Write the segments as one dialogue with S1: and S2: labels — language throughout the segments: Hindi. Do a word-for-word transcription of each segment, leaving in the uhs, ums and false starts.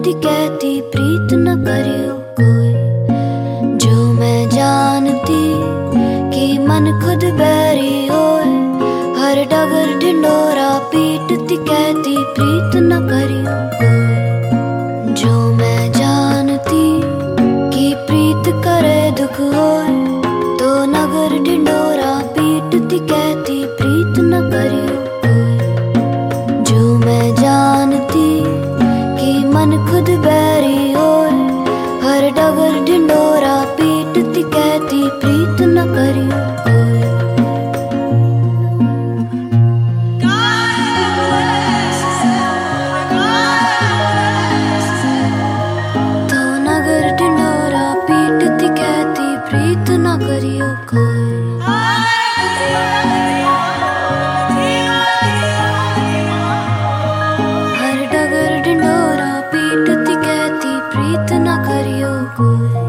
S1: ती कहती प्रीत न करियो कोई। जो मैं जानती कि मन खुद बैरी होए, हर डगर ढिंडोरा पीटती कहती प्रीत न करियो कोई। जो मैं जानती कि प्रीत करे दुख होए, तो नगर ढिंडोरा पीटती कहती प्रीत न करियो कोई। जो मैं जानती कि मन खुद बैरी होए, हर डगर ढिंडोरा पीटती कहती प्रीत न करियो कोई। तो नगर ढिंडोरा पीटती कहती प्रीत न करियो कोई। हर डगर ढिंडोरा पीटती कहती प्रीत न करियो कोई।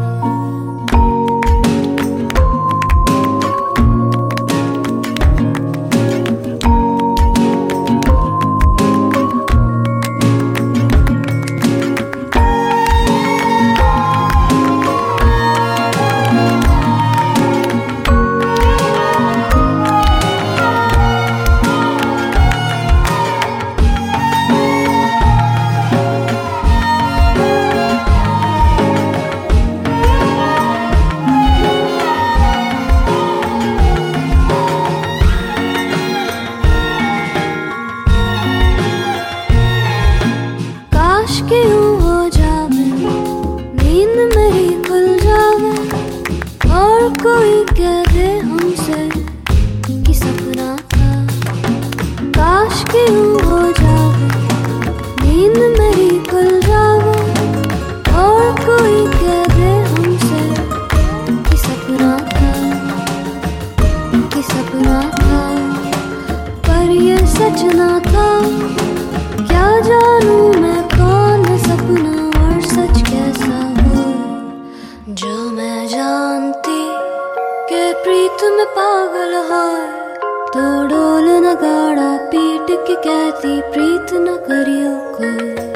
S1: क्यों हो जावे नींद मेरी खुल जावे, और कोई कह दे हमसे कि सपना था। काश क्यों हो जावे नींद मेरी खुल जावे, और कोई कह दे हमसे कि सपना था, कि सपना था। पर ये सच ना था, क्या जानू मैं कौन सपना और सच कैसा हो। जो मैं जानती कि प्रीत में पागल है, तो ढोल नगाड़ा पीट के कहती प्रीत न करियो कोई।